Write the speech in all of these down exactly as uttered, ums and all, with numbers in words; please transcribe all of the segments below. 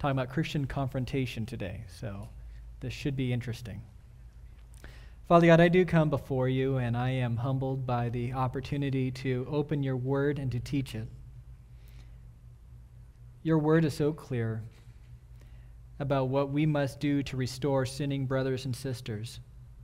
talking about Christian confrontation today, so this should be interesting. Father God, I do come before you, and I am humbled by the opportunity to open your word and to teach it. Your word is so clear about what we must do to restore sinning brothers and sisters.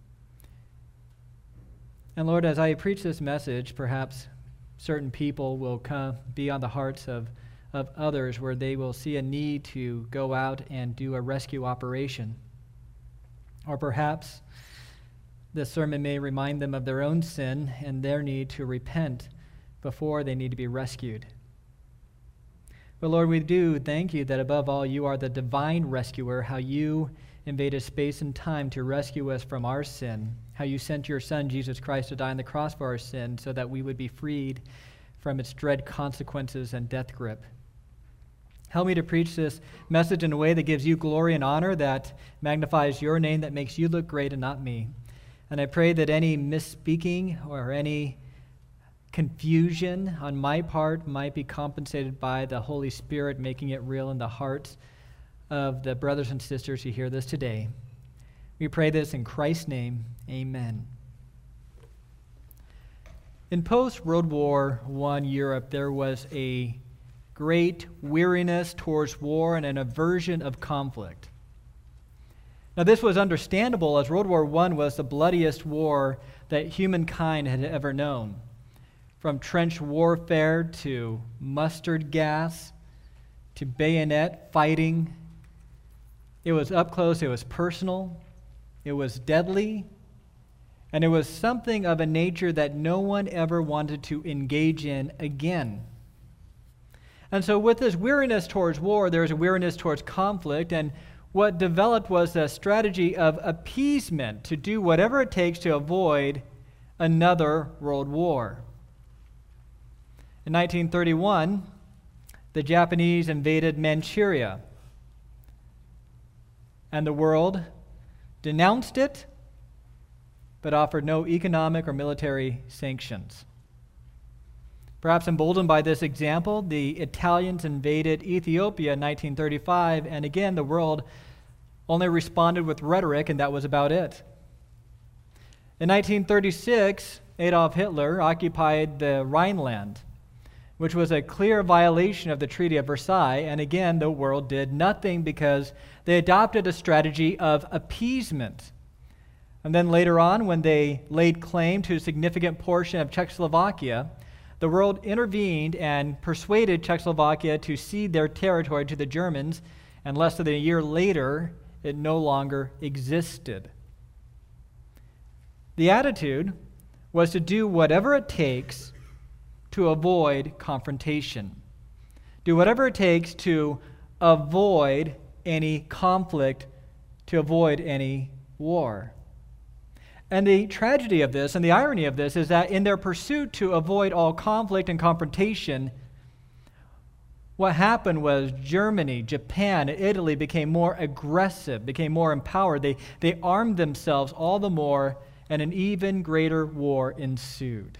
And Lord, as I preach this message, perhaps certain people will come be on the hearts of, of others where they will see a need to go out and do a rescue operation. Or perhaps this sermon may remind them of their own sin and their need to repent before they need to be rescued. But Lord, we do thank you that above all, you are the divine rescuer, how you invaded space and time to rescue us from our sin, how you sent your Son, Jesus Christ, to die on the cross for our sin so that we would be freed from its dread consequences and death grip. Help me to preach this message in a way that gives you glory and honor, that magnifies your name, that makes you look great and not me. And I pray that any misspeaking or any confusion on my part might be compensated by the Holy Spirit making it real in the hearts of the brothers and sisters who hear this today. We pray this in Christ's name. Amen. In post-World War One Europe, there was a great weariness towards war and an aversion of conflict. Now, this was understandable, as World War One was the bloodiest war that humankind had ever known. From trench warfare to mustard gas to bayonet fighting, it was up close, it was personal, it was deadly, and it was something of a nature that no one ever wanted to engage in again. And so with this weariness towards war, there was a weariness towards conflict, and what developed was a strategy of appeasement to do whatever it takes to avoid another world war. In nineteen thirty-one, the Japanese invaded Manchuria, and the world denounced it, but offered no economic or military sanctions. Perhaps emboldened by this example, the Italians invaded Ethiopia in nineteen thirty-five, and again, the world only responded with rhetoric, and that was about it. In nineteen thirty-six, Adolf Hitler occupied the Rhineland, which was a clear violation of the Treaty of Versailles, and again, the world did nothing because they adopted a strategy of appeasement. And then later on, when they laid claim to a significant portion of Czechoslovakia, the world intervened and persuaded Czechoslovakia to cede their territory to the Germans, and less than a year later, it no longer existed. The attitude was to do whatever it takes to avoid confrontation. Do whatever it takes to avoid any conflict, to avoid any war. And the tragedy of this and the irony of this is that in their pursuit to avoid all conflict and confrontation, what happened was Germany, Japan, and Italy became more aggressive, became more empowered. They, they armed themselves all the more, and an even greater war ensued.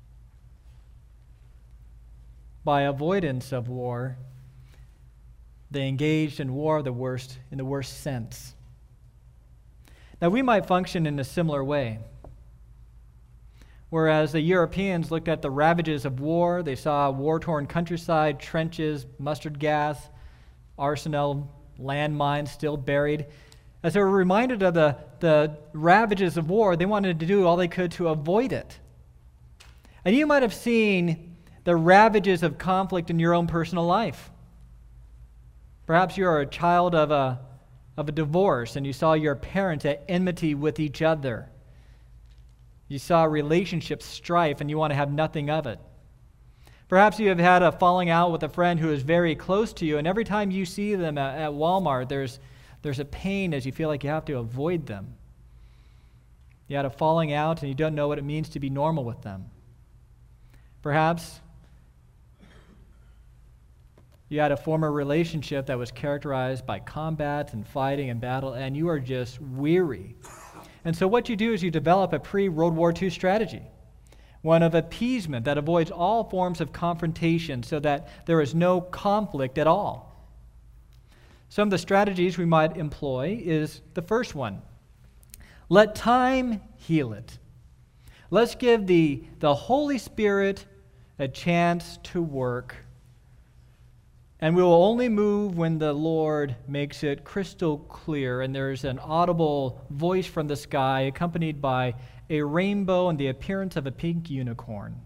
By avoidance of war, they engaged in war of the worst, in the worst sense. Now, we might function in a similar way. Whereas the Europeans looked at the ravages of war, they saw war-torn countryside, trenches, mustard gas, arsenal, landmines still buried. As they were reminded of the, the ravages of war, they wanted to do all they could to avoid it. And you might have seen the ravages of conflict in your own personal life. Perhaps you are a child of a of a divorce, and you saw your parents at enmity with each other. You saw relationship strife, and you want to have nothing of it. Perhaps you have had a falling out with a friend who is very close to you, and every time you see them at, at Walmart, there's, there's a pain as you feel like you have to avoid them. You had a falling out, and you don't know what it means to be normal with them. Perhaps you had a former relationship that was characterized by combat and fighting and battle, and you are just weary. And so what you do is you develop a pre-World War Two strategy, one of appeasement that avoids all forms of confrontation so that there is no conflict at all. Some of the strategies we might employ is the first one. Let time heal it. Let's give the, the Holy Spirit a chance to work. And we will only move when the Lord makes it crystal clear and there's an audible voice from the sky accompanied by a rainbow and the appearance of a pink unicorn.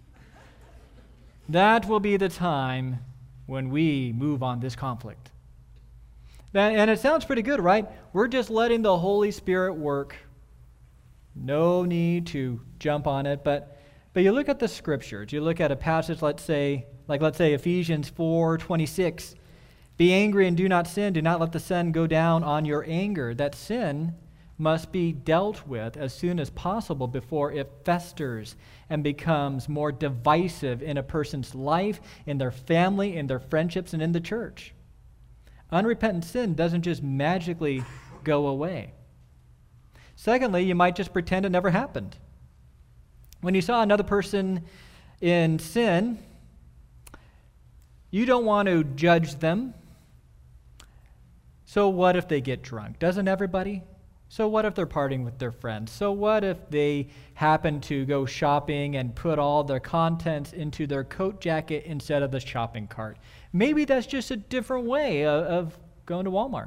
That will be the time when we move on this conflict. And it sounds pretty good, right? We're just letting the Holy Spirit work. No need to jump on it. But, but you look at the scriptures. You look at a passage, let's say, like let's say Ephesians four twenty-six. Be angry and do not sin. Do not let the sun go down on your anger. That sin must be dealt with as soon as possible before it festers and becomes more divisive in a person's life, in their family, in their friendships, and in the church. Unrepentant sin doesn't just magically go away. Secondly, you might just pretend it never happened. When you saw another person in sin, you don't want to judge them. So what if they get drunk? Doesn't everybody? So what if they're partying with their friends? So what if they happen to go shopping and put all their contents into their coat jacket instead of the shopping cart? Maybe that's just a different way of, of going to Walmart.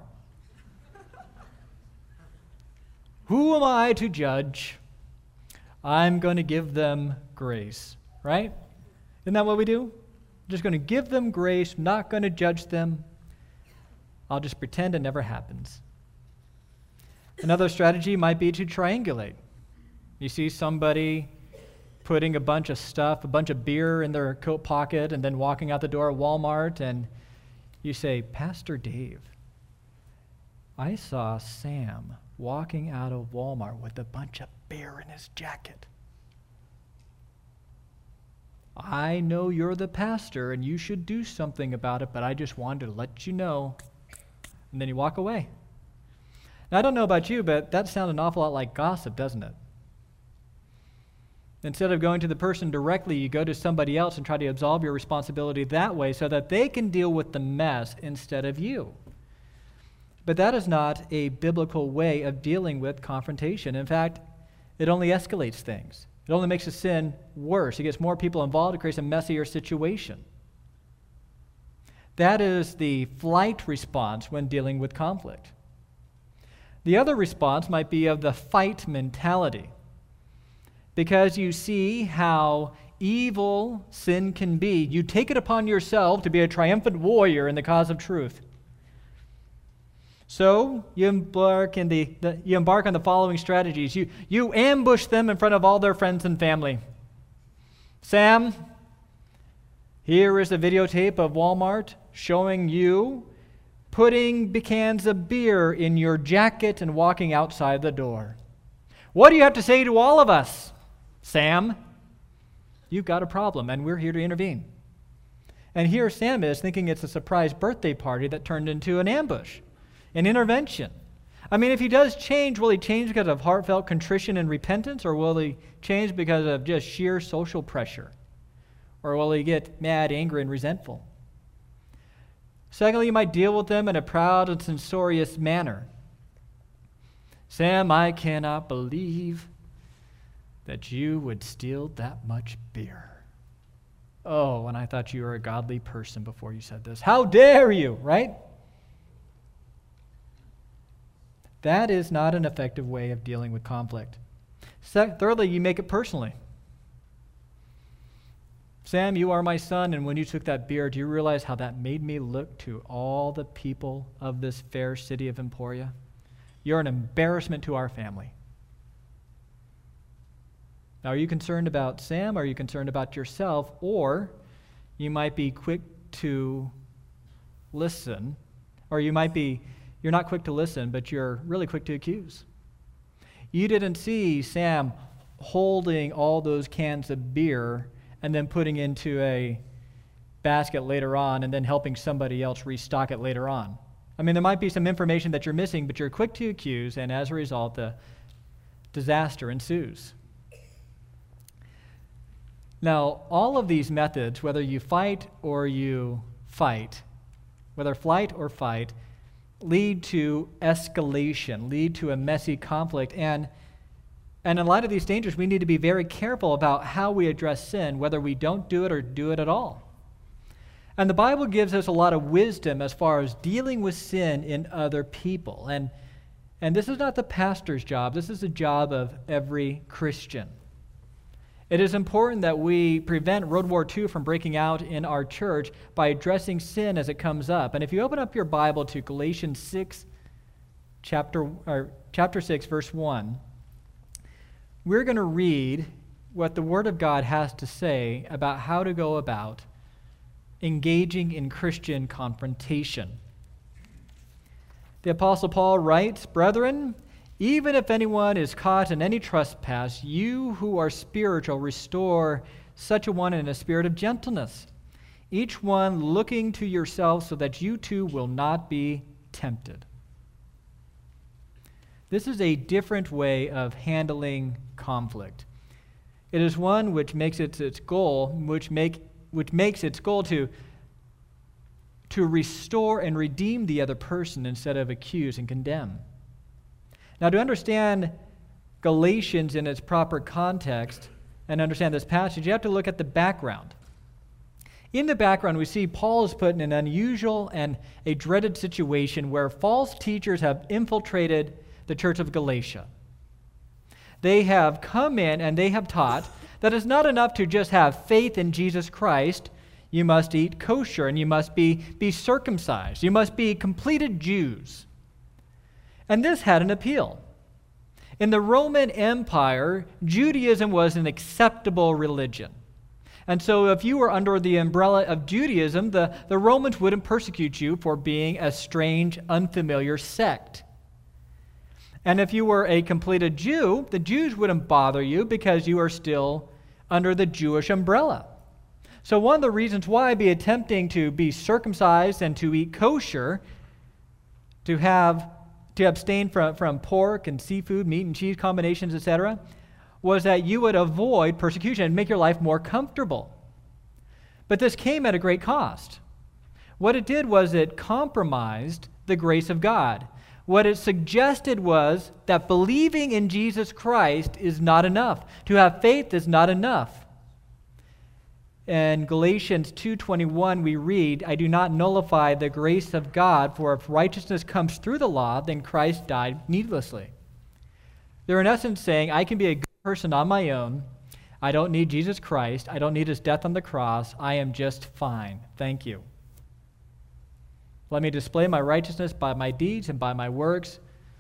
Who am I to judge? I'm going to give them grace, right? Isn't that what we do? I'm just going to give them grace, not going to judge them. I'll just pretend it never happens. Another strategy might be to triangulate. You see somebody putting a bunch of stuff, a bunch of beer in their coat pocket, and then walking out the door at Walmart, and you say, Pastor Dave, I saw Sam walking out of Walmart with a bunch of beer in his jacket. I know you're the pastor, and you should do something about it, but I just wanted to let you know. And then you walk away. Now, I don't know about you, but that sounds an awful lot like gossip, doesn't it? Instead of going to the person directly, you go to somebody else and try to absolve your responsibility that way so that they can deal with the mess instead of you. But that is not a biblical way of dealing with confrontation. In fact, it only escalates things. It only makes the sin worse. It gets more people involved. It creates a messier situation. That is the flight response when dealing with conflict. The other response might be of the fight mentality, because you see how evil sin can be. You take it upon yourself to be a triumphant warrior in the cause of truth. So you embark in the, the you embark on the following strategies. You you ambush them in front of all their friends and family. Sam, here is a videotape of Walmart showing you putting cans of beer in your jacket and walking outside the door. What do you have to say to all of us, Sam? You've got a problem, and we're here to intervene. And here Sam is thinking it's a surprise birthday party that turned into an ambush, an intervention. I mean, if he does change, will he change because of heartfelt contrition and repentance, or will he change because of just sheer social pressure? Or will he get mad, angry, and resentful? Secondly, you might deal with them in a proud and censorious manner. Sam, I cannot believe that you would steal that much beer. Oh, and I thought you were a godly person before you said this. How dare you, right? That is not an effective way of dealing with conflict. Se- Thirdly, you make it personally. Sam, you are my son, and when you took that beer, do you realize how that made me look to all the people of this fair city of Emporia? You're an embarrassment to our family. Now, are you concerned about Sam, or are you concerned about yourself? Or you might be quick to listen, or you might be, you're not quick to listen, but you're really quick to accuse. You didn't see Sam holding all those cans of beer and then putting into a basket later on and then helping somebody else restock it later on. I mean, there might be some information that you're missing, but you're quick to accuse, and as a result, the disaster ensues. Now, all of these methods, whether you fight or you fight, whether flight or fight, lead to escalation, lead to a messy conflict. And, and in light of these dangers, we need to be very careful about how we address sin, whether we don't do it or do it at all. And the Bible gives us a lot of wisdom as far as dealing with sin in other people. And, and this is not the pastor's job. This is the job of every Christian. It is important that we prevent World War Two from breaking out in our church by addressing sin as it comes up. And if you open up your Bible to Galatians six, chapter, or chapter six, verse one, we're going to read what the Word of God has to say about how to go about engaging in Christian confrontation. The Apostle Paul writes, "Brethren, even if anyone is caught in any trespass, you who are spiritual restore such a one in a spirit of gentleness, each one looking to yourself so that you too will not be tempted." This is a different way of handling conflict. It is one which makes it its goal, which make which makes its goal to to restore and redeem the other person instead of accuse and condemn. Now, to understand Galatians in its proper context and understand this passage, you have to look at the background. In the background, we see Paul is put in an unusual and a dreaded situation where false teachers have infiltrated the church of Galatia. They have come in and they have taught that it's not enough to just have faith in Jesus Christ. You must eat kosher and you must be, be circumcised. You must be completed Jews. And this had an appeal. In the Roman Empire, Judaism was an acceptable religion. And so if you were under the umbrella of Judaism, the, the Romans wouldn't persecute you for being a strange, unfamiliar sect. And if you were a completed Jew, the Jews wouldn't bother you because you are still under the Jewish umbrella. So one of the reasons why I'd be attempting to be circumcised and to eat kosher, to have to abstain from, from pork and seafood, meat and cheese combinations, et cetera, was that you would avoid persecution and make your life more comfortable. But this came at a great cost. What it did was it compromised the grace of God. What it suggested was that believing in Jesus Christ is not enough. To have faith is not enough. In Galatians two twenty-one, we read, "I do not nullify the grace of God, for if righteousness comes through the law, then Christ died needlessly." They're in essence saying, I can be a good person on my own. I don't need Jesus Christ. I don't need his death on the cross. I am just fine. Thank you. Let me display my righteousness by my deeds and by my works.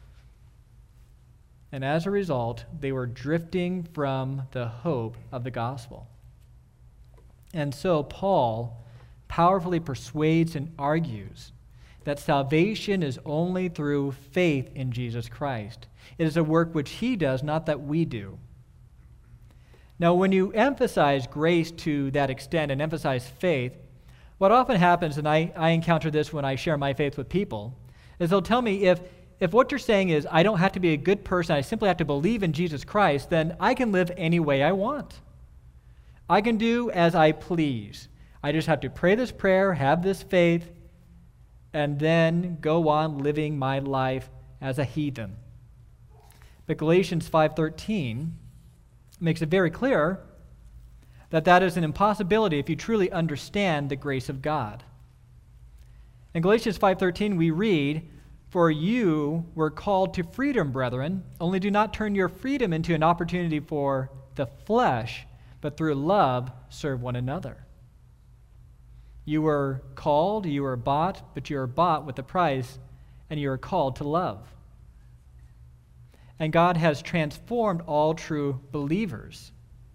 And as a result, they were drifting from the hope of the gospel. And so Paul powerfully persuades and argues that salvation is only through faith in Jesus Christ. It is a work which he does, not that we do. Now, when you emphasize grace to that extent and emphasize faith, what often happens, and I, I encounter this when I share my faith with people, is they'll tell me if, if what you're saying is I don't have to be a good person, I simply have to believe in Jesus Christ, then I can live any way I want. I can do as I please. I just have to pray this prayer, have this faith, and then go on living my life as a heathen. But Galatians five thirteen makes it very clear that that is an impossibility if you truly understand the grace of God. In Galatians five thirteen we read, "For you were called to freedom, brethren, only do not turn your freedom into an opportunity for the flesh, but through love serve one another." You were called, you were bought, but you were bought with a price, and you are called to love. And God has transformed all true believers.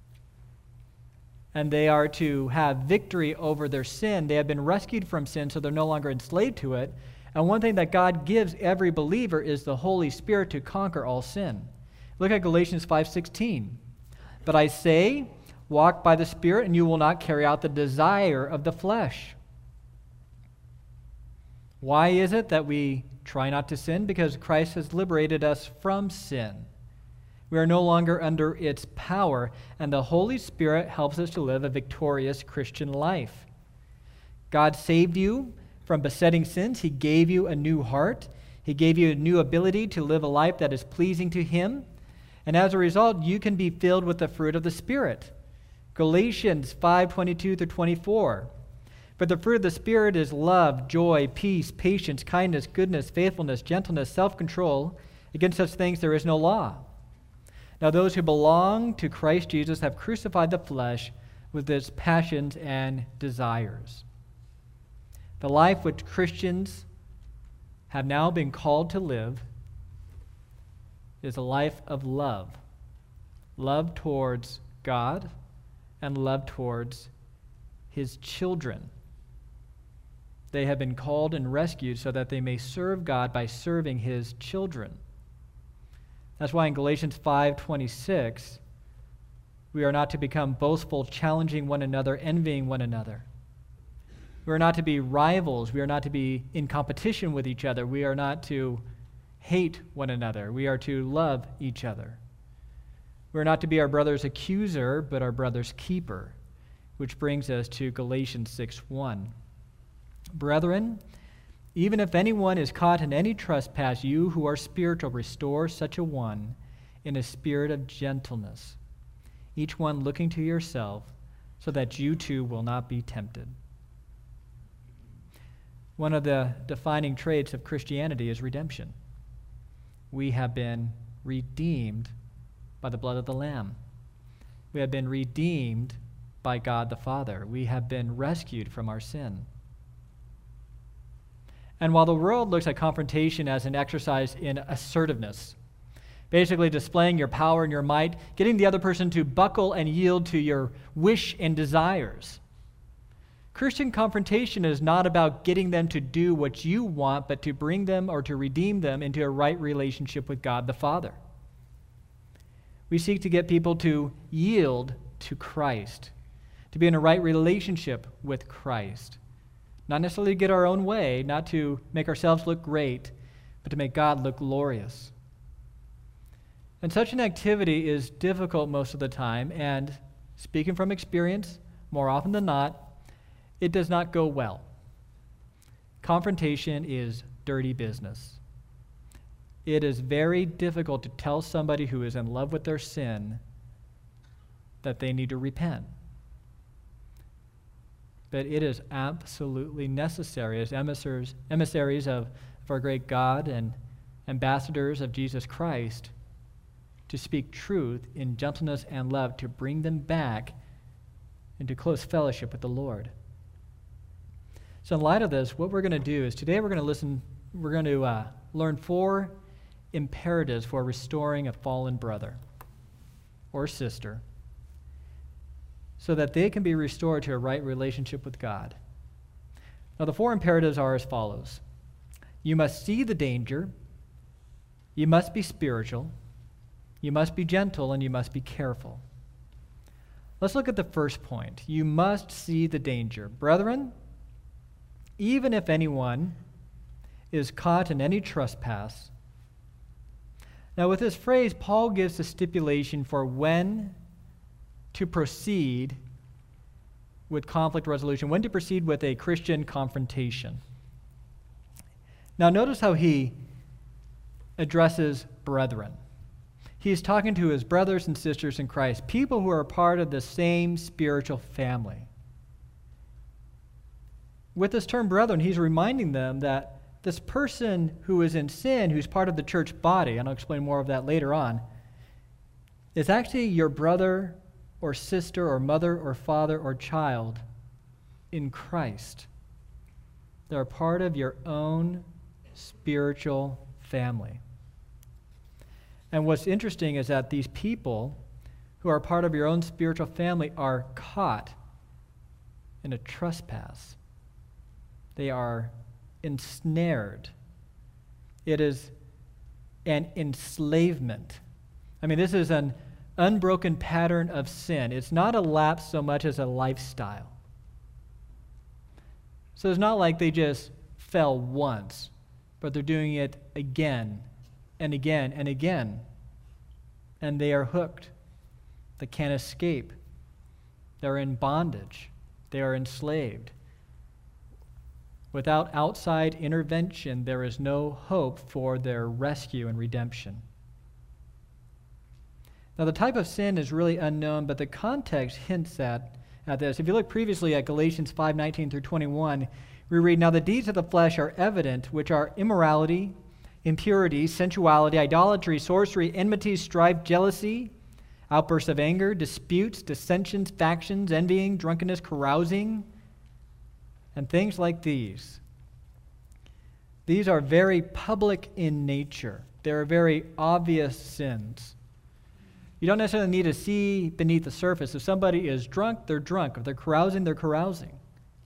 And they are to have victory over their sin. They have been rescued from sin, so they're no longer enslaved to it. And one thing that God gives every believer is the Holy Spirit to conquer all sin. Look at Galatians five sixteen. "But I say, walk by the Spirit, and you will not carry out the desire of the flesh." Why is it that we try not to sin? Because Christ has liberated us from sin. We are no longer under its power, and the Holy Spirit helps us to live a victorious Christian life. God saved you from besetting sins. He gave you a new heart. He gave you a new ability to live a life that is pleasing to him. And as a result, you can be filled with the fruit of the Spirit. Galatians five twenty-two through twenty-four. But the fruit of the Spirit is love, joy, peace, patience, kindness, goodness, faithfulness, gentleness, self-control. Against such things there is no law. Now those who belong to Christ Jesus have crucified the flesh with its passions and desires. The life which Christians have now been called to live is a life of love. Love towards God and love towards his children. They have been called and rescued so that they may serve God by serving his children. That's why in Galatians five twenty-six, we are not to become boastful, challenging one another, envying one another. We are not to be rivals. We are not to be in competition with each other. We are not to hate one another. We are to love each other. We are not to be our brother's accuser, but our brother's keeper, which brings us to Galatians six one. Brethren, even if anyone is caught in any trespass, you who are spiritual, restore such a one in a spirit of gentleness, each one looking to yourself, so that you too will not be tempted. One of the defining traits of Christianity is redemption. We have been redeemed by the blood of the Lamb. We have been redeemed by God the Father. We have been rescued from our sin. And while the world looks at confrontation as an exercise in assertiveness, basically displaying your power and your might, getting the other person to buckle and yield to your wish and desires, Christian confrontation is not about getting them to do what you want, but to bring them or to redeem them into a right relationship with God the Father. We seek to get people to yield to Christ, to be in a right relationship with Christ. Not necessarily to get our own way, not to make ourselves look great, but to make God look glorious. And such an activity is difficult most of the time, and speaking from experience, more often than not, it does not go well. Confrontation is dirty business. It is very difficult to tell somebody who is in love with their sin that they need to repent. But it is absolutely necessary as emissaries, emissaries of, of our great God and ambassadors of Jesus Christ to speak truth in gentleness and love to bring them back into close fellowship with the Lord. So in light of this, what we're going to do is today we're going to listen, we're going to uh, learn four imperatives for restoring a fallen brother or sister, so that they can be restored to a right relationship with God. Now, the four imperatives are as follows. You must see the danger, you must be spiritual, you must be gentle, and you must be careful. Let's look at the first point. You must see the danger. Brethren, even if anyone is caught in any trespass. Now, with this phrase, Paul gives a stipulation for when to proceed with conflict resolution, when to proceed with a Christian confrontation. Now notice how he addresses brethren. He's talking to his brothers and sisters in Christ, people who are part of the same spiritual family. With this term brethren, he's reminding them that this person who is in sin, who's part of the church body, and I'll explain more of that later on, is actually your brother or sister or mother or father or child in Christ. They're part of your own spiritual family. And what's interesting is that these people who are part of your own spiritual family are caught in a trespass. They are ensnared. It is an enslavement. I mean, this is an unbroken pattern of sin. It's not a lapse so much as a lifestyle. So it's not like they just fell once, but they're doing it again and again and again. And they are hooked. They can't escape. They're in bondage. They are enslaved. Without outside intervention, there is no hope for their rescue and redemption. Now, the type of sin is really unknown, but the context hints at, at this. If you look previously at Galatians five nineteen through twenty-one, we read, "Now the deeds of the flesh are evident, which are immorality, impurity, sensuality, idolatry, sorcery, enmity, strife, jealousy, outbursts of anger, disputes, dissensions, factions, envying, drunkenness, carousing, and things like these." These are very public in nature. They are very obvious sins. You don't necessarily need to see beneath the surface. If somebody is drunk, they're drunk. If they're carousing, they're carousing.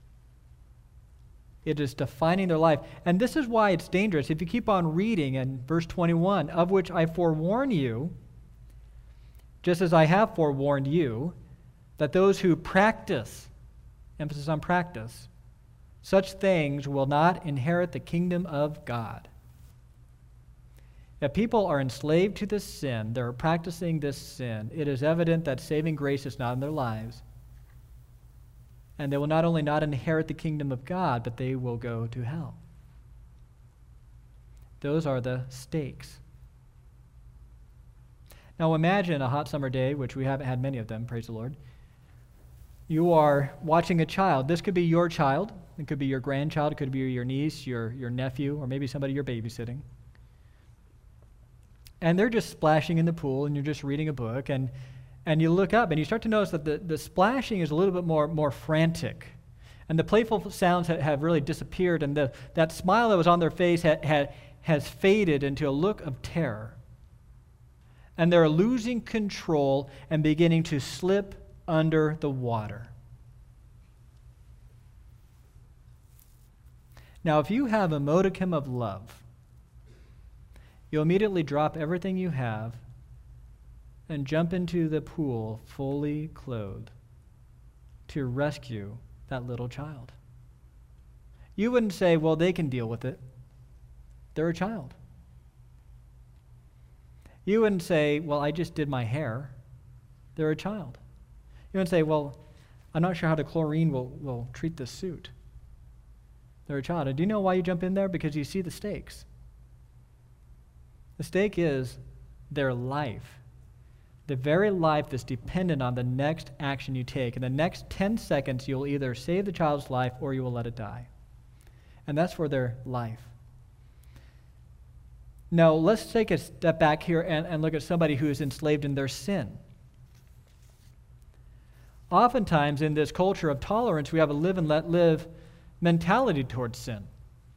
It is defining their life. And this is why it's dangerous. If you keep on reading in verse twenty-one, "Of which I forewarn you, just as I have forewarned you, that those who practice," emphasis on practice, "such things will not inherit the kingdom of God." If people are enslaved to this sin, they're practicing this sin, it is evident that saving grace is not in their lives. And they will not only not inherit the kingdom of God, but they will go to hell. Those are the stakes. Now imagine a hot summer day, which we haven't had many of them, praise the Lord. You are watching a child. This could be your child. It could be your grandchild. It could be your niece, your, your nephew, or maybe somebody you're babysitting. And they're just splashing in the pool, and you're just reading a book, and, and you look up, and you start to notice that the, the splashing is a little bit more, more frantic. And the playful sounds ha- have really disappeared, and the, that smile that was on their face ha- ha- has faded into a look of terror. And they're losing control and beginning to slip under the water. Now, if you have a modicum of love, you'll immediately drop everything you have and jump into the pool fully clothed to rescue that little child. You wouldn't say, well, they can deal with it. They're a child. You wouldn't say, well, I just did my hair. They're a child. You wouldn't say, well, I'm not sure how the chlorine will, will treat this suit. They're a child. And do you know why you jump in there? Because you see the stakes. The stake is their life. The very life that's dependent on the next action you take. In the next ten seconds, you'll either save the child's life or you will let it die. And that's for their life. Now, let's take a step back here and, and look at somebody who is enslaved in their sin. Oftentimes, in this culture of tolerance, we have a live and let live mentality towards sin.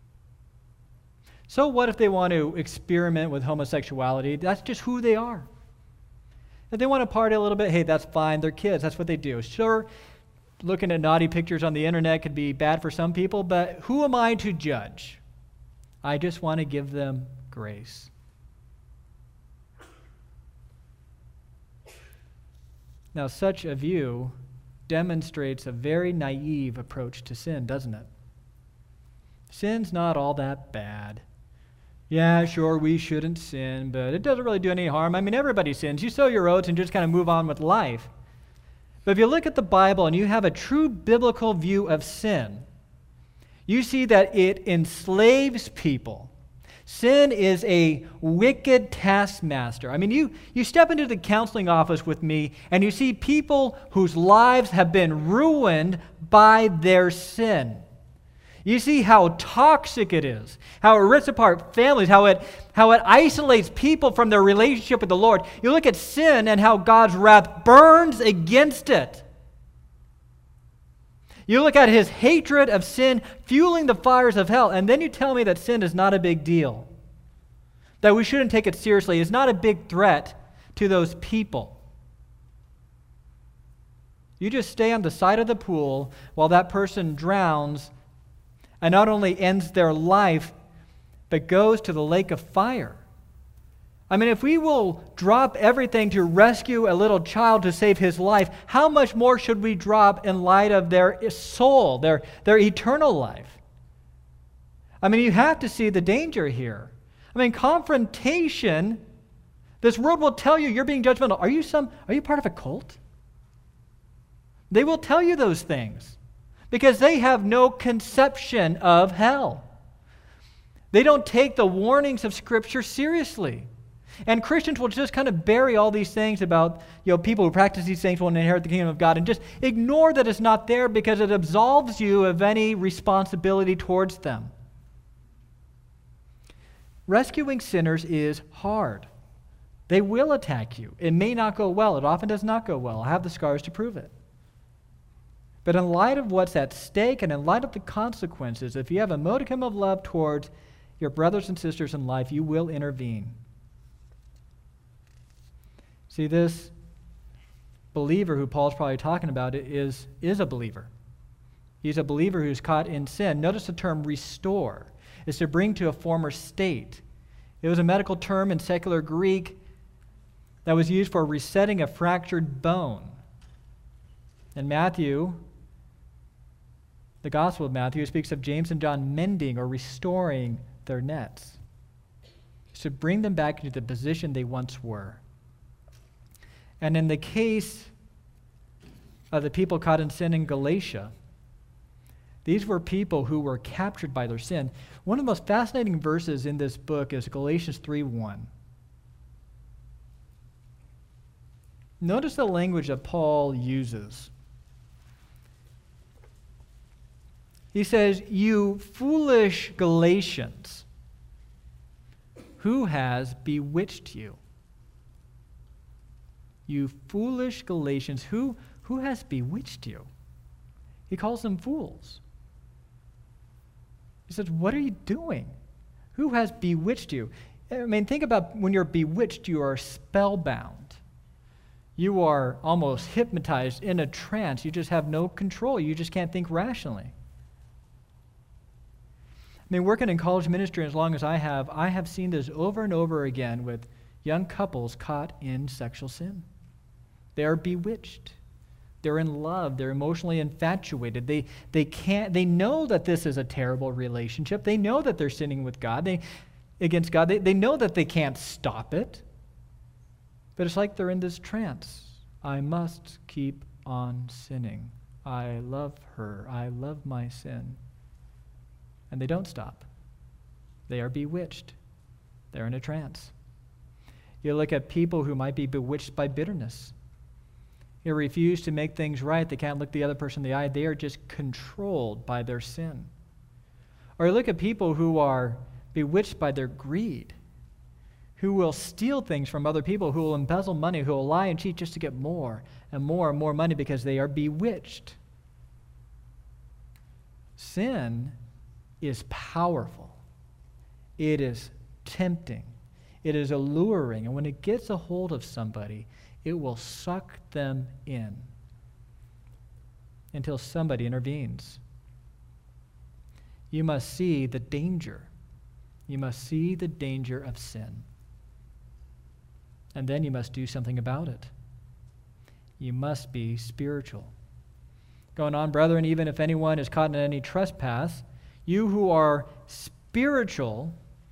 So what if they want to experiment with homosexuality? That's just who they are. If they want to party a little bit, hey, that's fine. They're kids. That's what they do. Sure, looking at naughty pictures on the internet could be bad for some people, but who am I to judge? I just want to give them grace. Now, such a view demonstrates a very naive approach to sin, doesn't it? Sin's not all that bad. Yeah, sure, we shouldn't sin, but it doesn't really do any harm. I mean, everybody sins. You sow your oats and just kind of move on with life. But if you look at the Bible and you have a true biblical view of sin, you see that it enslaves people. Sin is a wicked taskmaster. I mean, you, you step into the counseling office with me and you see people whose lives have been ruined by their sin. You see how toxic it is, how it rips apart families, how it, how it isolates people from their relationship with the Lord. You look at sin and how God's wrath burns against it. You look at his hatred of sin fueling the fires of hell, and then you tell me that sin is not a big deal, that we shouldn't take it seriously. It's not a big threat to those people. You just stay on the side of the pool while that person drowns and not only ends their life, but goes to the lake of fire. I mean, if we will drop everything to rescue a little child to save his life, how much more should we drop in light of their soul, their, their eternal life? I mean, you have to see the danger here. I mean, confrontation, this world will tell you you're being judgmental. Are you some? Are you part of a cult? They will tell you those things. because they have no conception of hell. They don't take the warnings of Scripture seriously. And Christians will just kind of bury all these things about, you know, people who practice these things will inherit the kingdom of God, and just ignore that it's not there because it absolves you of any responsibility towards them. Rescuing sinners is hard. They will attack you. It may not go well. It often does not go well. I have the scars to prove it. But in light of what's at stake and in light of the consequences, if you have a modicum of love towards your brothers and sisters in life, you will intervene. See, this believer who Paul's probably talking about is, is a believer. He's a believer who's caught in sin. Notice the term restore. It's to bring to a former state. It was a medical term in secular Greek that was used for resetting a fractured bone. In Matthew, the Gospel of Matthew speaks of James and John mending or restoring their nets. It's to bring them back into the position they once were. And in the case of the people caught in sin in Galatia, these were people who were captured by their sin. One of the most fascinating verses in this book is Galatians three one. Notice the language that Paul uses. He says, "You foolish Galatians, who has bewitched you?" You foolish Galatians, who, who has bewitched you? He calls them fools. He says, what are you doing? Who has bewitched you? I mean, think about when you're bewitched, you are spellbound. You are almost hypnotized in a trance. You just have no control. You just can't think rationally. I mean, working in college ministry as long as I have, I have seen this over and over again with young couples caught in sexual sin. They are bewitched. They're in love. They're emotionally infatuated. They, they can't, they know that this is a terrible relationship. They know that they're sinning with God, they, against God. They, they know that they can't stop it. But it's like they're in this trance. I must keep on sinning. I love her. I love my sin. And they don't stop. They are bewitched. They're in a trance. You look at people who might be bewitched by bitterness. They refuse to make things right. They can't look the other person in the eye. They are just controlled by their sin. Or you look at people who are bewitched by their greed, who will steal things from other people, who will embezzle money, who will lie and cheat just to get more and more and more money because they are bewitched. Sin is powerful. It is tempting. It is alluring. And when it gets a hold of somebody, it will suck them in until somebody intervenes. You must see the danger. You must see the danger of sin. And then you must do something about it. You must be spiritual. Going on, brethren, even if anyone is caught in any trespass, you who are spiritual,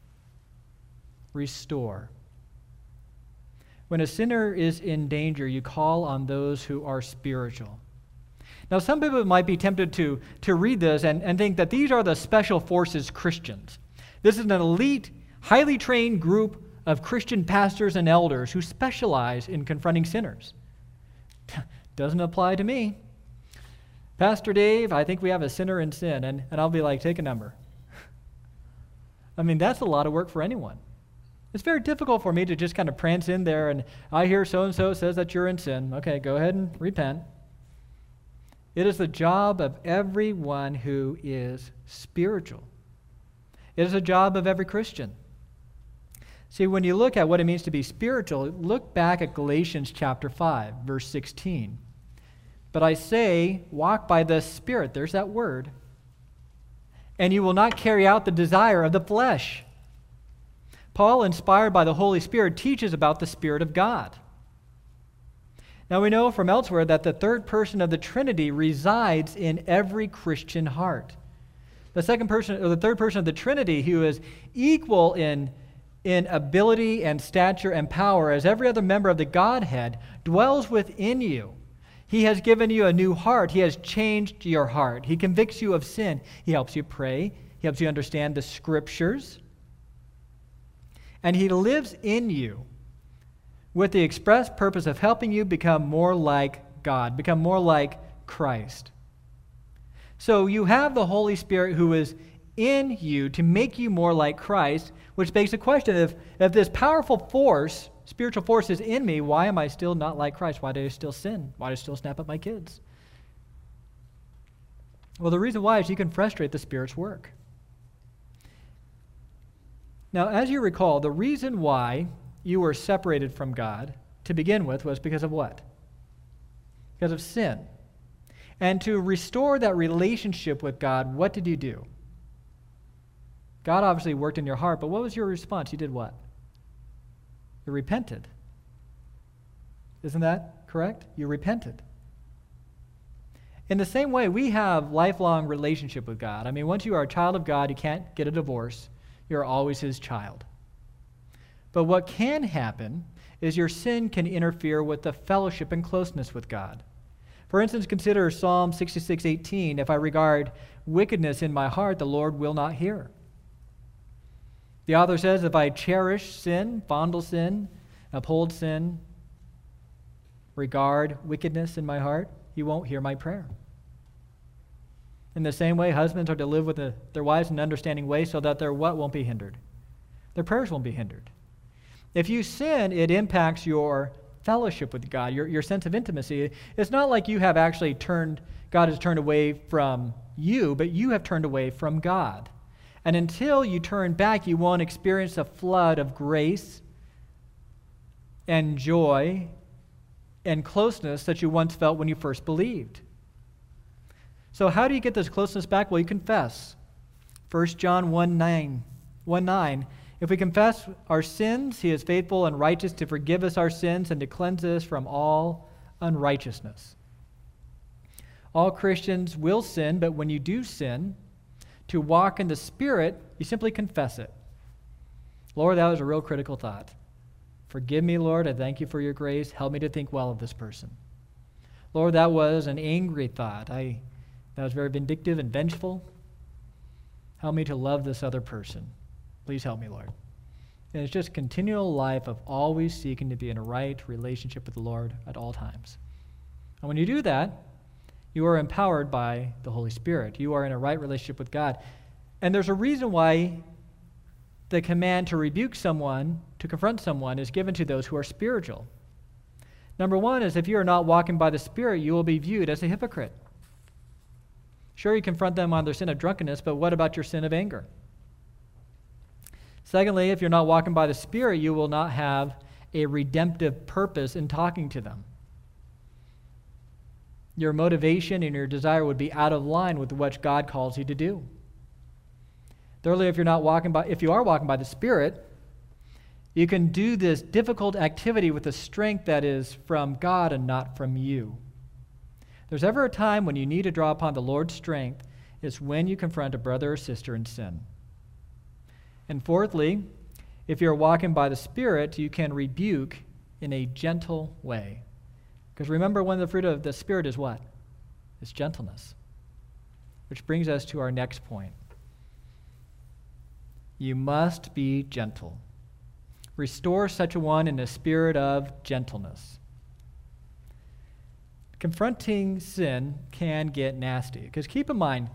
restore. When a sinner is in danger, you call on those who are spiritual. Now, some people might be tempted to, to read this and, and think that these are the special forces Christians. This is an elite, highly trained group of Christian pastors and elders who specialize in confronting sinners. Doesn't apply to me. Pastor Dave, I think we have a sinner in sin, and, and I'll be like, take a number. I mean, that's a lot of work for anyone. It's very difficult for me to just kind of prance in there and I hear so-and-so says that you're in sin. Okay, go ahead and repent. It is the job of everyone who is spiritual. It is a job of every Christian. See, when you look at what it means to be spiritual, look back at Galatians chapter five, verse sixteen. But I say, walk by the Spirit. There's that word. And you will not carry out the desire of the flesh. Paul, inspired by the Holy Spirit, teaches about the Spirit of God. Now we know from elsewhere that the third person of the Trinity resides in every Christian heart. The second person, or the third person of the Trinity, who is equal in, in ability and stature and power as every other member of the Godhead, dwells within you. He has given you a new heart. He has changed your heart. He convicts you of sin. He helps you pray. He helps you understand the Scriptures. And He lives in you with the express purpose of helping you become more like God, become more like Christ. So you have the Holy Spirit who is in you to make you more like Christ, which begs the question, if, if this powerful force, spiritual force is in me, why am I still not like Christ? Why do I still sin? Why do I still snap at my kids? Well, the reason why is you can frustrate the Spirit's work. Now, as you recall, the reason why you were separated from God to begin with was because of what? Because of sin. And to restore that relationship with God, what did you do? God obviously worked in your heart, but what was your response? You did what? You repented. Isn't that correct? You repented. In the same way, we have lifelong relationship with God. I mean, once you are a child of God, you can't get a divorce. You're always His child. But what can happen is your sin can interfere with the fellowship and closeness with God. For instance, consider Psalm sixty-six eighteen. If I regard wickedness in my heart, the Lord will not hear. The author says, if I cherish sin, fondle sin, uphold sin, regard wickedness in my heart, He won't hear my prayer. In the same way, husbands are to live with a, their wives in an understanding way so that their what won't be hindered? Their prayers won't be hindered. If you sin, it impacts your fellowship with God, your, your sense of intimacy. It's not like you have actually turned, God has turned away from you, but you have turned away from God. And until you turn back, you won't experience a flood of grace and joy and closeness that you once felt when you first believed. So how do you get this closeness back? Well, you confess. First John one nine. If we confess our sins, He is faithful and righteous to forgive us our sins and to cleanse us from all unrighteousness. All Christians will sin, but when you do sin, to walk in the Spirit, you simply confess it. Lord, that was a real critical thought. Forgive me, Lord. I thank You for Your grace. Help me to think well of this person. Lord, that was an angry thought. I, that was very vindictive and vengeful. Help me to love this other person. Please help me, Lord. And it's just a continual life of always seeking to be in a right relationship with the Lord at all times. And when you do that, you are empowered by the Holy Spirit. You are in a right relationship with God. And there's a reason why the command to rebuke someone, to confront someone, is given to those who are spiritual. Number one is if you are not walking by the Spirit, you will be viewed as a hypocrite. Sure, you confront them on their sin of drunkenness, but what about your sin of anger? Secondly, if you're not walking by the Spirit, you will not have a redemptive purpose in talking to them. Your motivation and your desire would be out of line with what God calls you to do. Thirdly, if you're not walking by, if you are walking by the Spirit, you can do this difficult activity with a strength that is from God and not from you. If there's ever a time when you need to draw upon the Lord's strength, it's when you confront a brother or sister in sin. And fourthly, if you're walking by the Spirit, you can rebuke in a gentle way. Because remember, one of the fruit of the Spirit is what? It's gentleness. Which brings us to our next point. You must be gentle. Restore such a one in a spirit of gentleness. Confronting sin can get nasty. Because keep in mind,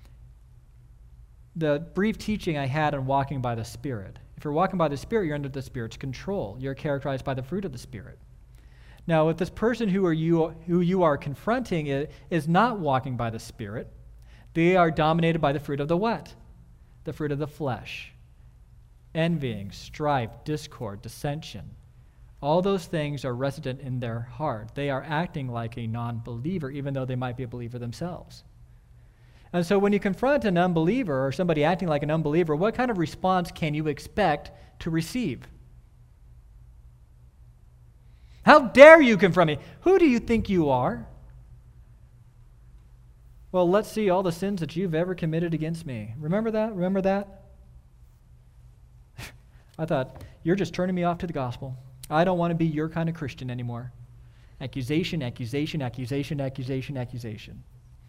the brief teaching I had on walking by the Spirit. If you're walking by the Spirit, you're under the Spirit's control. You're characterized by the fruit of the Spirit. Now, if this person who are you who you are confronting is not walking by the Spirit, they are dominated by the fruit of the what? The fruit of the flesh. Envying, strife, discord, dissension. All those things are resident in their heart. They are acting like a non-believer, even though they might be a believer themselves. And so when you confront an unbeliever or somebody acting like an unbeliever, what kind of response can you expect to receive? How dare you confront me? Who do you think you are? Well, let's see all the sins that you've ever committed against me. Remember that? Remember that? I thought, you're just turning me off to the gospel. I don't want to be your kind of Christian anymore. Accusation, accusation, accusation, accusation, accusation.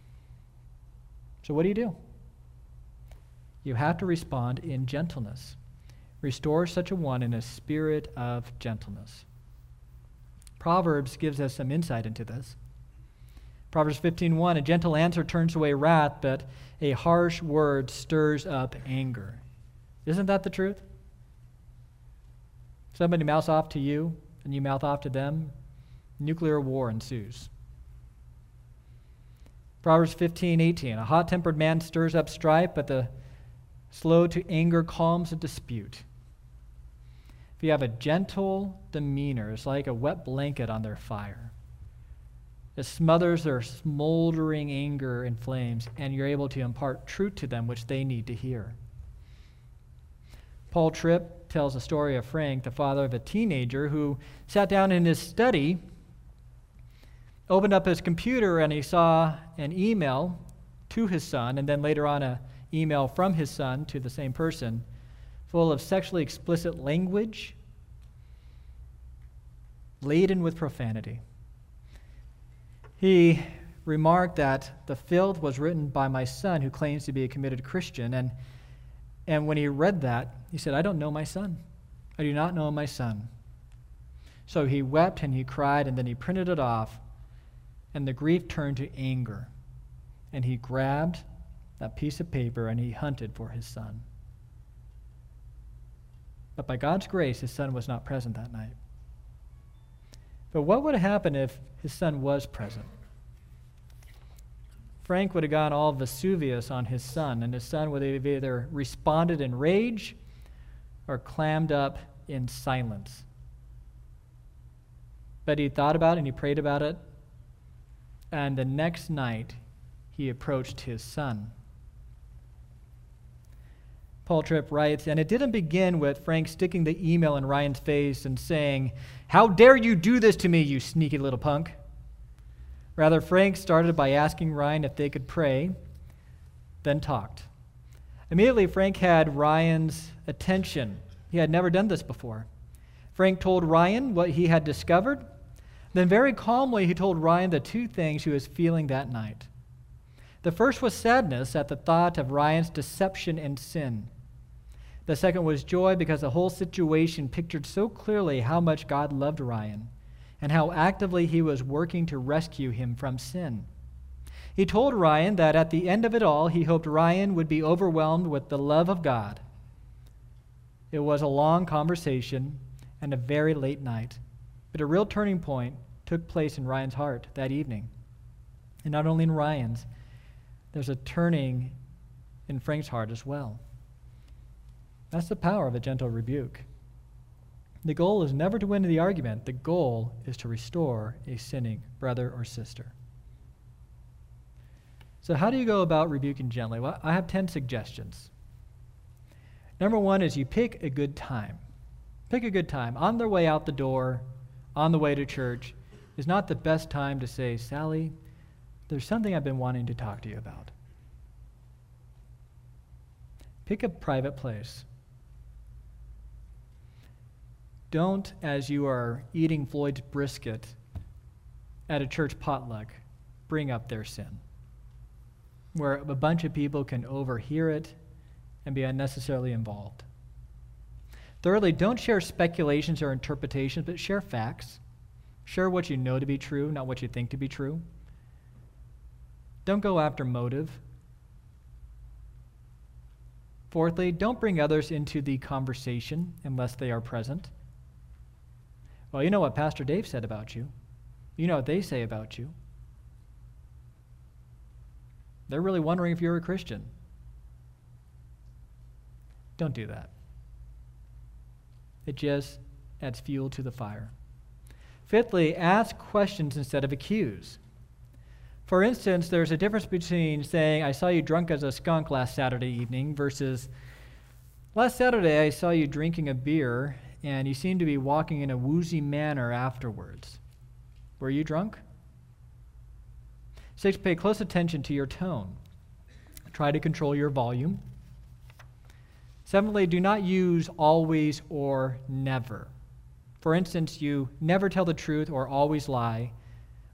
So what do you do? You have to respond in gentleness. Restore such a one in a spirit of gentleness. Proverbs gives us some insight into this. Proverbs fifteen one, a gentle answer turns away wrath, but a harsh word stirs up anger. Isn't that the truth? Somebody mouths off to you, and you mouth off to them, nuclear war ensues. Proverbs fifteen eighteen, a hot-tempered man stirs up strife, but the slow to anger calms a dispute. If you have a gentle demeanor, it's like a wet blanket on their fire. It smothers their smoldering anger in flames, and you're able to impart truth to them which they need to hear. Paul Tripp tells the story of Frank, the father of a teenager who sat down in his study, opened up his computer, and he saw an email to his son, and then later on an email from his son to the same person, full of sexually explicit language, laden with profanity. He remarked that the filth was written by my son who claims to be a committed Christian, and, and when he read that, he said, I don't know my son. I do not know my son. So he wept and he cried, and then he printed it off, and the grief turned to anger, and he grabbed that piece of paper and he hunted for his son. But by God's grace, his son was not present that night. But what would have happened if his son was present? Frank would have gone all Vesuvius on his son, and his son would have either responded in rage or clammed up in silence. But he thought about it and he prayed about it, and the next night he approached his son. Paul Tripp writes, and it didn't begin with Frank sticking the email in Ryan's face and saying, how dare you do this to me, you sneaky little punk? Rather, Frank started by asking Ryan if they could pray, then talked. Immediately, Frank had Ryan's attention. He had never done this before. Frank told Ryan what he had discovered. Then very calmly, he told Ryan the two things he was feeling that night. The first was sadness at the thought of Ryan's deception and sin. The second was joy because the whole situation pictured so clearly how much God loved Ryan and how actively he was working to rescue him from sin. He told Ryan that at the end of it all, he hoped Ryan would be overwhelmed with the love of God. It was a long conversation and a very late night, but a real turning point took place in Ryan's heart that evening. And not only in Ryan's, there's a turning in Frank's heart as well. That's the power of a gentle rebuke. The goal is never to win the argument. The goal is to restore a sinning brother or sister. So how do you go about rebuking gently? Well, I have ten suggestions. Number one is you pick a good time. Pick a good time. On their way out the door, on the way to church, is not the best time to say, Sally, there's something I've been wanting to talk to you about. Pick a private place. Don't, as you are eating Floyd's brisket at a church potluck, bring up their sin, where a bunch of people can overhear it and be unnecessarily involved. Thirdly, don't share speculations or interpretations, but share facts. Share what you know to be true, not what you think to be true. Don't go after motive. Fourthly, don't bring others into the conversation unless they are present. Well, you know what Pastor Dave said about you. You know what they say about you. They're really wondering if you're a Christian. Don't do that. It just adds fuel to the fire. Fifthly, ask questions instead of accuse. For instance, there's a difference between saying, I saw you drunk as a skunk last Saturday evening, versus, last Saturday I saw you drinking a beer and you seemed to be walking in a woozy manner afterwards. Were you drunk? Six, pay close attention to your tone. Try to control your volume. Seventhly, do not use always or never. For instance, you never tell the truth or always lie,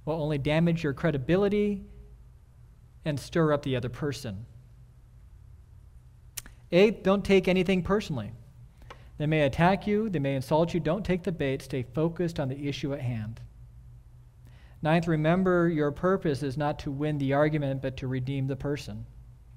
will only damage your credibility and stir up the other person. Eighth, don't take anything personally. They may attack you, they may insult you. Don't take the bait. Stay focused on the issue at hand. Ninth, remember your purpose is not to win the argument, but to redeem the person.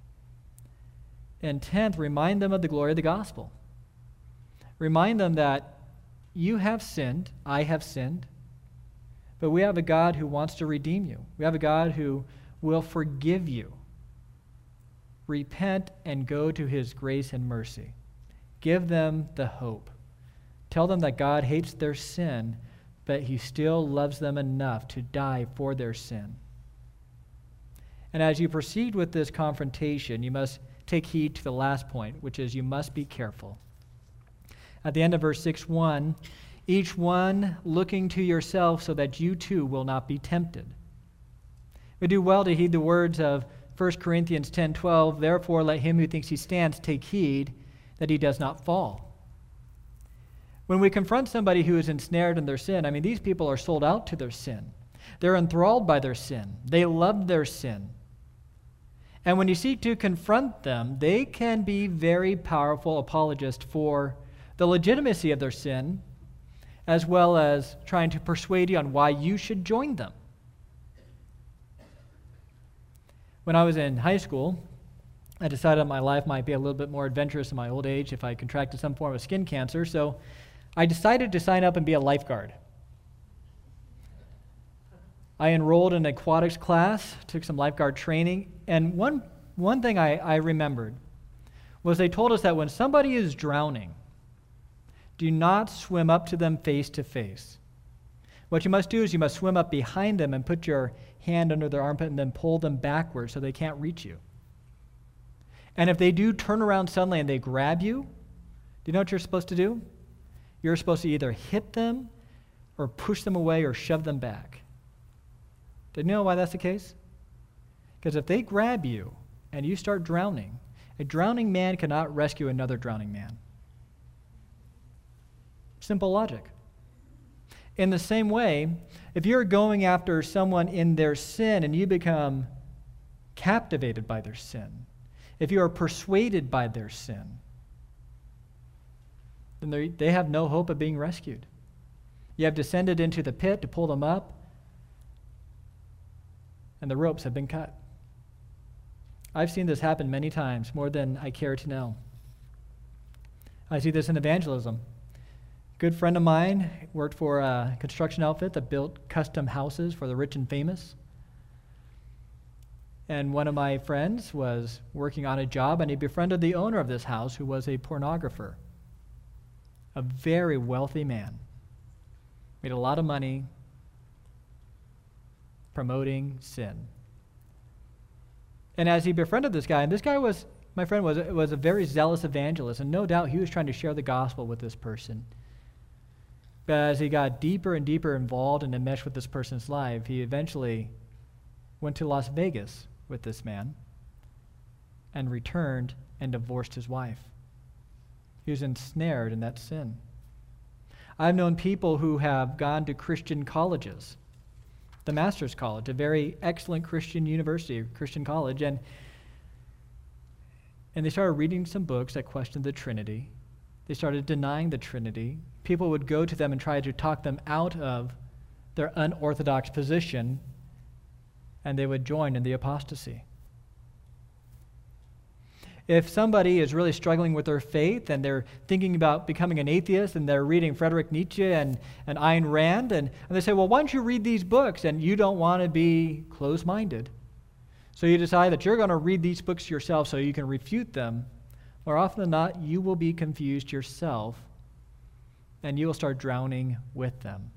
And tenth, remind them of the glory of the gospel. Remind them that you have sinned, I have sinned, but we have a God who wants to redeem you. We have a God who will forgive you. Repent and go to his grace and mercy. Give them the hope. Tell them that God hates their sin, but he still loves them enough to die for their sin. And as you proceed with this confrontation, you must take heed to the last point, which is you must be careful. At the end of verse six one, each one looking to yourself so that you too will not be tempted. We do well to heed the words of First Corinthians ten twelve, therefore let him who thinks he stands take heed that he does not fall. When we confront somebody who is ensnared in their sin, I mean, these people are sold out to their sin. They're enthralled by their sin. They love their sin. And when you seek to confront them, they can be very powerful apologists for the legitimacy of their sin, as well as trying to persuade you on why you should join them. When I was in high school, I decided my life might be a little bit more adventurous in my old age if I contracted some form of skin cancer, so I decided to sign up and be a lifeguard. I enrolled in an aquatics class, took some lifeguard training, and one, one thing I, I remembered was they told us that when somebody is drowning, do not swim up to them face to face. What you must do is you must swim up behind them and put your hand under their armpit and then pull them backwards so they can't reach you. And if they do turn around suddenly and they grab you, do you know what you're supposed to do? You're supposed to either hit them or push them away or shove them back. Do you know why that's the case? Because if they grab you and you start drowning, a drowning man cannot rescue another drowning man. Simple logic. In the same way, if you're going after someone in their sin and you become captivated by their sin, if you are persuaded by their sin, then they have no hope of being rescued. You have descended into the pit to pull them up, and the ropes have been cut. I've seen this happen many times, more than I care to know. I see this in evangelism. A good friend of mine worked for a construction outfit that built custom houses for the rich and famous. And one of my friends was working on a job, and he befriended the owner of this house, who was a pornographer, a very wealthy man, made a lot of money promoting sin. And as he befriended this guy, and this guy was, my friend was, was a very zealous evangelist, and no doubt he was trying to share the gospel with this person. But as he got deeper and deeper involved and enmeshed with this person's life, he eventually went to Las Vegas with this man and returned and divorced his wife. He was ensnared in that sin. I've known people who have gone to Christian colleges, the Master's College, a very excellent Christian university, Christian college, and, and they started reading some books that questioned the Trinity. They started denying the Trinity. People would go to them and try to talk them out of their unorthodox position, and they would join in the apostasy. If somebody is really struggling with their faith and they're thinking about becoming an atheist and they're reading Friedrich Nietzsche and, and Ayn Rand, and, and they say, well, why don't you read these books? And you don't want to be closed-minded. So you decide that you're going to read these books yourself so you can refute them. More often than not, you will be confused yourself and you will start drowning with them.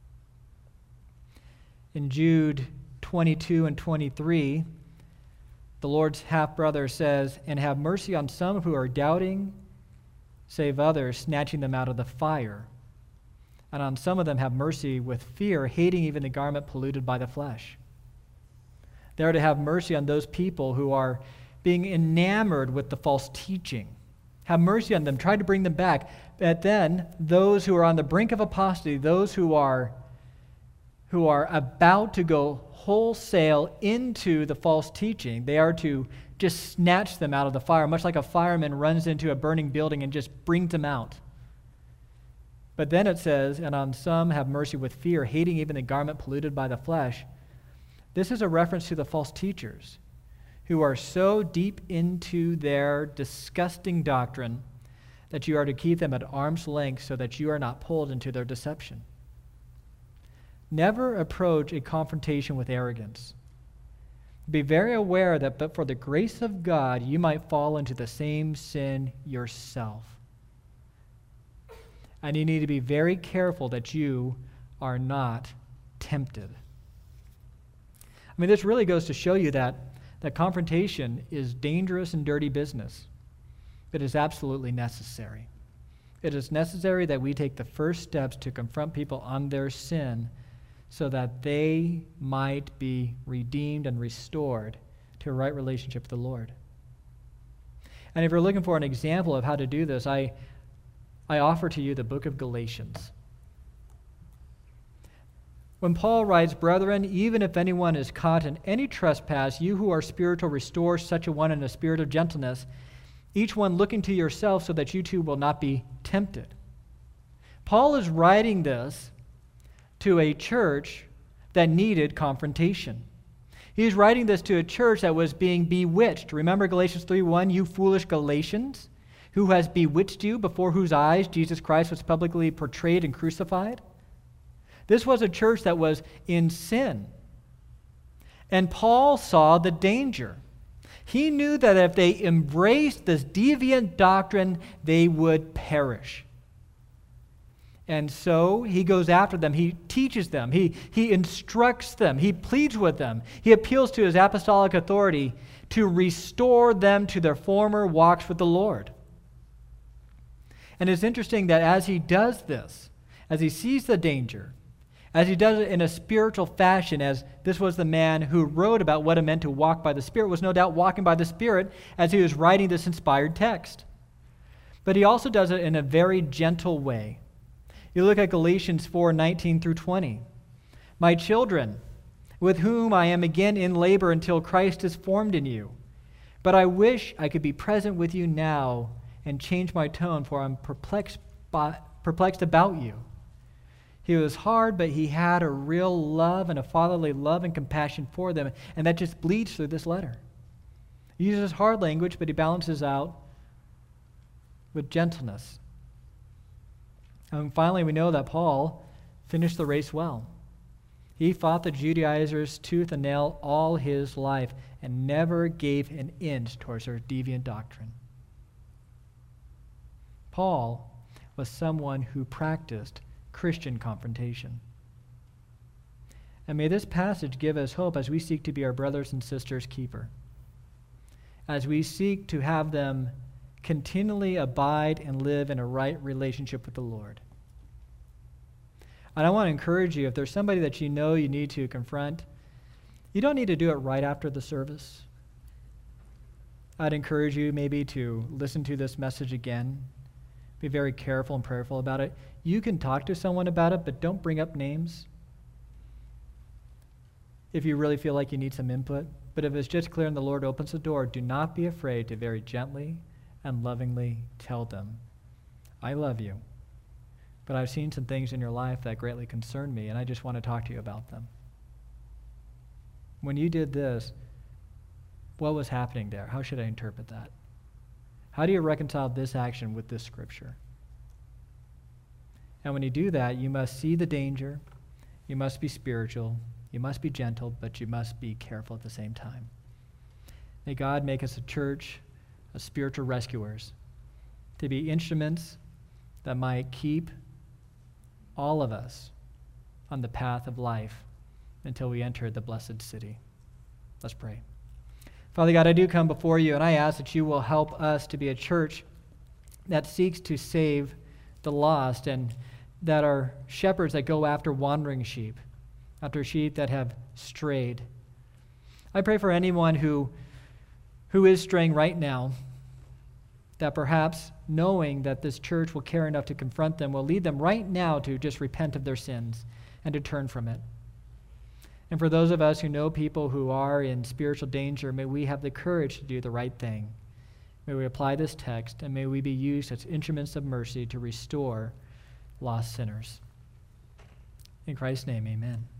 In Jude twenty-two and twenty-three, the Lord's half-brother says, and have mercy on some who are doubting, save others, snatching them out of the fire. And on some of them have mercy with fear, hating even the garment polluted by the flesh. They are to have mercy on those people who are being enamored with the false teaching. Have mercy on them, try to bring them back. But then, those who are on the brink of apostasy, those who are who are about to go wholesale into the false teaching. They are to just snatch them out of the fire, much like a fireman runs into a burning building and just brings them out. But then it says, and on some have mercy with fear, hating even the garment polluted by the flesh. This is a reference to the false teachers who are so deep into their disgusting doctrine that you are to keep them at arm's length so that you are not pulled into their deception. Never approach a confrontation with arrogance. Be very aware that but for the grace of God, you might fall into the same sin yourself. And you need to be very careful that you are not tempted. I mean, this really goes to show you that, that confrontation is dangerous and dirty business. It is absolutely necessary. It is necessary that we take the first steps to confront people on their sin so that they might be redeemed and restored to a right relationship with the Lord. And if you're looking for an example of how to do this, I, I offer to you the book of Galatians. When Paul writes, "Brethren, even if anyone is caught in any trespass, you who are spiritual, restore such a one in a spirit of gentleness, each one looking to yourself so that you too will not be tempted." Paul is writing this to a church that needed confrontation. He's writing this to a church that was being bewitched. Remember Galatians three one, "You foolish Galatians, who has bewitched you, before whose eyes Jesus Christ was publicly portrayed and crucified?" This was a church that was in sin. And Paul saw the danger. He knew that if they embraced this deviant doctrine, they would perish. And so he goes after them. He teaches them. He, he instructs them. He pleads with them. He appeals to his apostolic authority to restore them to their former walks with the Lord. And it's interesting that as he does this, as he sees the danger, as he does it in a spiritual fashion, as this was the man who wrote about what it meant to walk by the Spirit, was no doubt walking by the Spirit as he was writing this inspired text. But he also does it in a very gentle way. You look at Galatians four nineteen through twenty. "My children, with whom I am again in labor until Christ is formed in you. But I wish I could be present with you now and change my tone, for I'm perplexed, by, perplexed about you." He was hard, but he had a real love and a fatherly love and compassion for them, and that just bleeds through this letter. He uses hard language, but he balances out with gentleness. And finally, we know that Paul finished the race well. He fought the Judaizers tooth and nail all his life and never gave an inch towards their deviant doctrine. Paul was someone who practiced Christian confrontation. And may this passage give us hope as we seek to be our brothers and sisters' keeper, as we seek to have them continually abide and live in a right relationship with the Lord. And I want to encourage you, if there's somebody that you know you need to confront, you don't need to do it right after the service. I'd encourage you maybe to listen to this message again. Be very careful and prayerful about it. You can talk to someone about it, but don't bring up names if you really feel like you need some input. But if it's just clear and the Lord opens the door, do not be afraid to very gently and lovingly tell them, "I love you, but I've seen some things in your life that greatly concern me, and I just want to talk to you about them. When you did this, what was happening there? How should I interpret that? How do you reconcile this action with this scripture?" And when you do that, you must see the danger, you must be spiritual, you must be gentle, but you must be careful at the same time. May God make us a church of spiritual rescuers, to be instruments that might keep all of us on the path of life until we enter the blessed city. Let's pray. Father God, I do come before you, and I ask that you will help us to be a church that seeks to save the lost and that are shepherds that go after wandering sheep, after sheep that have strayed. I pray for anyone who, who is straying right now, that perhaps knowing that this church will care enough to confront them will lead them right now to just repent of their sins and to turn from it. And for those of us who know people who are in spiritual danger, may we have the courage to do the right thing. May we apply this text, and may we be used as instruments of mercy to restore lost sinners. In Christ's name, amen.